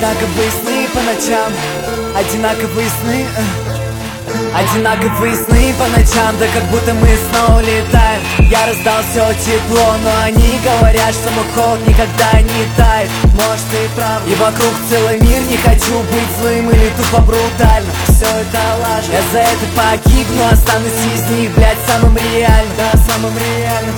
Одинаковые сны по ночам, одинаковые сны, одинаковые сны по ночам, да как будто мы снова летаем. Я раздал все тепло, но они говорят, что мой холод никогда не тает. Может, ты прав, и вокруг целый мир. Не хочу быть злым или тупо брутально. Все это ложь, я за это погибну. Останусь из них, блядь, самым реальным. Да, самым реальным.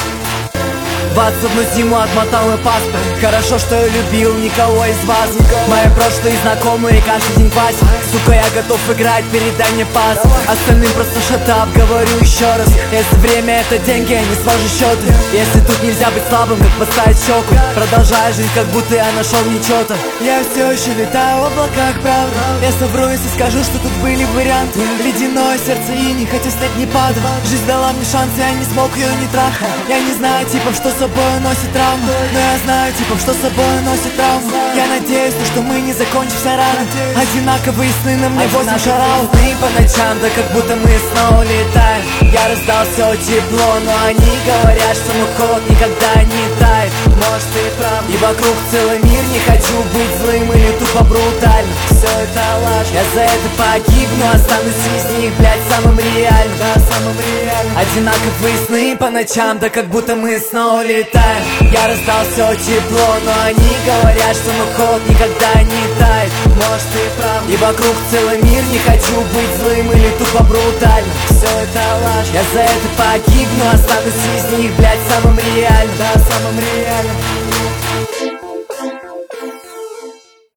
21 зиму отмотал мой паспорт. Хорошо, что я любил никого из вас. Мои прошлые знакомые каждый день пасят. Сука, я готов играть, передай мне пас. Остальным просто шатап, говорю еще раз. Если время это деньги, я не свожу счеты. Если тут нельзя быть слабым, как поставить щеку. Продолжаю жизнь, как будто я нашел нечего-то. Я все еще летаю в облаках, правда. Я совру, если скажу, что тут были варианты. Ледяное сердце и не хотя снег не падал. Жизнь дала мне шанс, я не смог ее не трахать. Я не знаю, типа, что с собой носит травму, но я знаю, типа, что с собой носит травму. Я надеюсь, что мы не закончимся рано. Одинаковые сны на мне 8 шаров. Сны по ночам, да как будто мы снова летаем. Я раздал все тепло, но они говорят, что мой холод никогда не тает. Может, ты прав, и вокруг целый мир. Не хочу быть злым или тупо брутальным. Все это ложь, я за это погибну. Останусь из них, блядь, самым реальным. Да, самым реальным. Одинаковые сны по ночам, да как будто мы снова летаем. Я раздал все тепло, но они говорят, что мой холод никогда не тает. Может, ты прав, и вокруг целый мир. Не хочу быть злым или тупо брутальным. Все это ложь, я за это погибну. Останусь из них, блядь, самым реальным. Да, самым реальным.